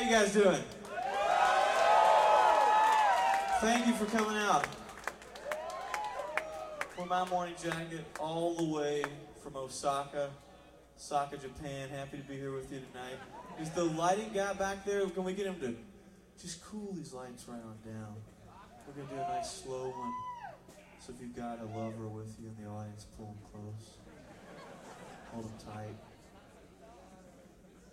you guys doing? Thank you for coming out. For my morning jacket, all the way from Osaka, Japan. Happy to be here with you tonight. Is the lighting guy back there? Can we get him to just cool these lights right on down? We're gonna do a nice slow one. So if you've got a lover with you in the audience, pull them close. Hold them tight.